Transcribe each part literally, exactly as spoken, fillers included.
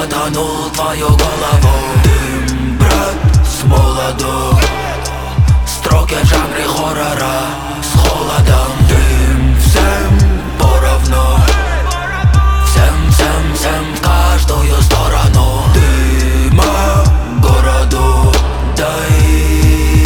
шатанул твою голову. Дым, брат, с молоду. Строки в жанре хоррора с холодом. Дым, всем поровну. Всем, всем, всем в каждую сторону. Дыма городу дай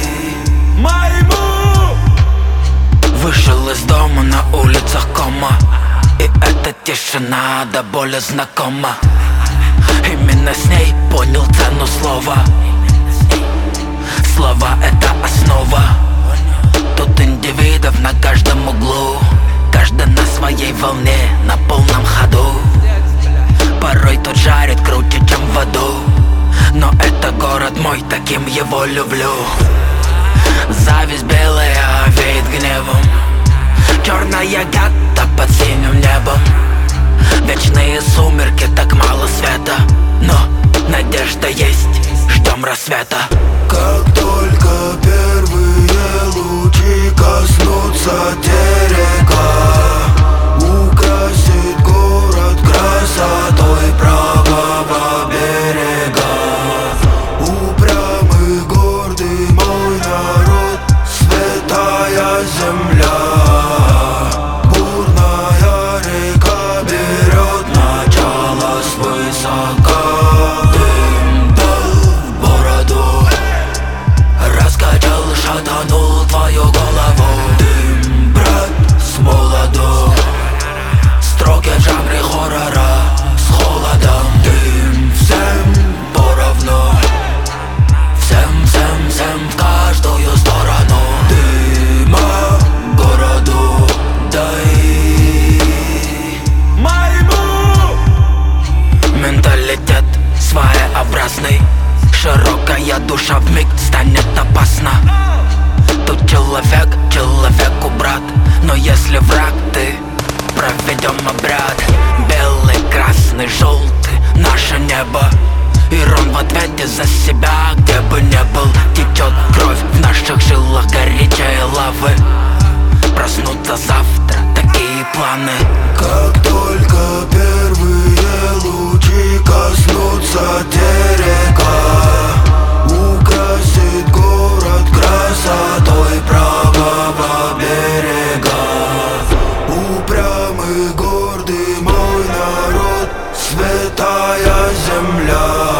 моему. Вышел из дома, на улицах кома, и эта тишина до боли знакома. Именно с ней понял цену слова. Слова — это основа. Тут индивидов на каждом углу, каждый на своей волне, на полном ходу. Порой тут жарит круче, чем в аду, но это город мой, таким его люблю. Зависть белая веет гневом, черная гатта под синим небом. Вечные сумерки, так мало света, но надежда есть, ждем рассвета. Как только первые лучи коснутся терека, украсит город красотой правого берега. Упрямый, гордый мой народ, святая земля. Бурная река берет начало свысока. Шатанул твою голову. Дым, брат, с молоду. Строки в жанре хоррора с холодом. Дым, всем поровну. Всем, всем, всем в каждую сторону. Дыма городу дай моему. Менталитет своеобразный, широкая душа вмиг станет опасна. Тут человек человеку брат, но если враг ты, проведем обряд. Белый, красный, желтый, наше небо. Ирон в ответе за себя, где бы не был. Течет кровь в наших жилах, горячие лавы. Проснуться завтра, такие планы. Как только первые лучи коснутся терека, украсит город красотой правого берега. Упрямый, гордый мой народ, святая земля.